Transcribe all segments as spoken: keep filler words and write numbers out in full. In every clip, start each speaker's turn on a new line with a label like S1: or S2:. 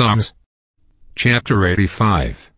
S1: Songs. Chapter eighty-five.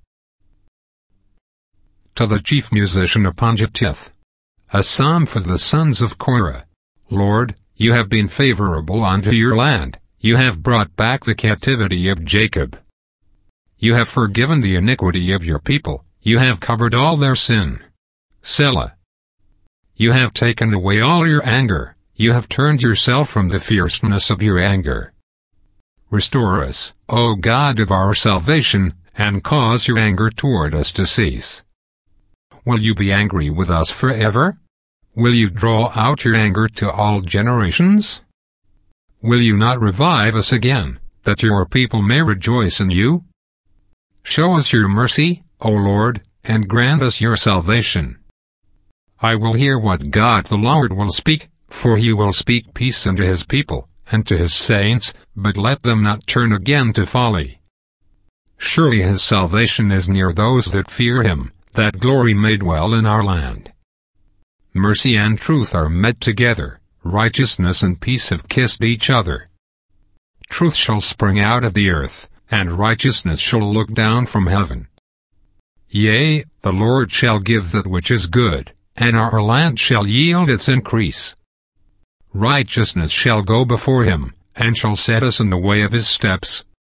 S1: To the chief musician upon Gittith. A psalm for the sons of Korah. Lord, you have been favorable unto your land, you have brought back the captivity of Jacob. You have forgiven the iniquity of your people, you have covered all their sin. Selah. You have taken away all your anger, you have turned yourself from the fierceness of your anger. Restore us, O God of our salvation, and cause your anger toward us to cease. Will you be angry with us forever? Will you draw out your anger to all generations? Will you not revive us again, that your people may rejoice in you? Show us your mercy, O Lord, and grant us your salvation. I will hear what God the Lord will speak, for he will speak peace unto his people, and to his saints, but let them not turn again to folly. Surely his salvation is near those that fear him, that glory may dwell in our land. Mercy and truth are met together, righteousness and peace have kissed each other. Truth shall spring out of the earth, and righteousness shall look down from heaven. Yea, the Lord shall give that which is good, and our land shall yield its increase. Righteousness shall go before him, and shall set us in the way of his steps.